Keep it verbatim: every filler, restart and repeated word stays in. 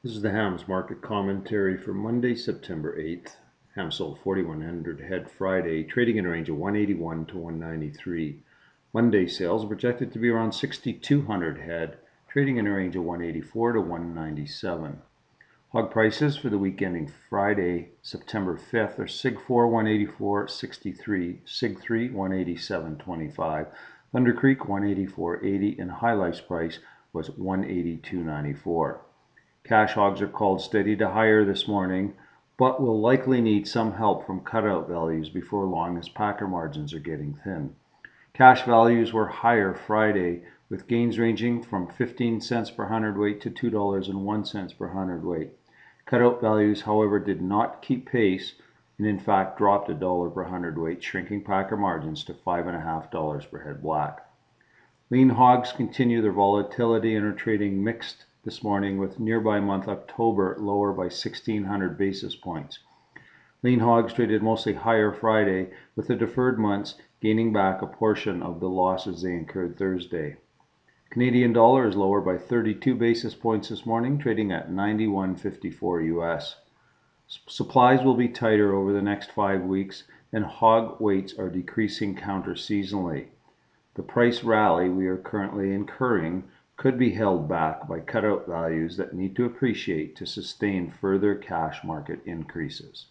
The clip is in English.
This is the Hams market commentary for Monday, September eighth. Ham sold forty-one hundred head Friday, trading in a range of one eighty-one to one ninety-three. Monday sales are projected to be around sixty-two hundred head, trading in a range of one eighty-four to one ninety-seven. Hog prices for the week ending Friday, September fifth are Sig four one eighty-four sixty-three, Sig three one eighty-seven twenty-five, Thunder Creek one eighty-four eighty, and High Life's price was one eighty-two ninety-four. Cash hogs are called steady to higher this morning, but will likely need some help from cutout values before long as packer margins are getting thin. Cash values were higher Friday, with gains ranging from fifteen cents per hundredweight to two dollars and one cent per hundredweight. Cutout values, however, did not keep pace and in fact dropped a dollar per hundredweight, shrinking packer margins to five and a half dollars per head black. Lean hogs continue their volatility and are trading mixed this morning, with nearby month October lower by sixteen hundred basis points. Lean hogs traded mostly higher Friday, with the deferred months gaining back a portion of the losses they incurred Thursday. Canadian dollar is lower by thirty-two basis points this morning, trading at ninety-one fifty-four U S. Supplies will be tighter over the next five weeks, and hog weights are decreasing counter-seasonally. The price rally we are currently incurring could be held back by cutout values that need to appreciate to sustain further cash market increases.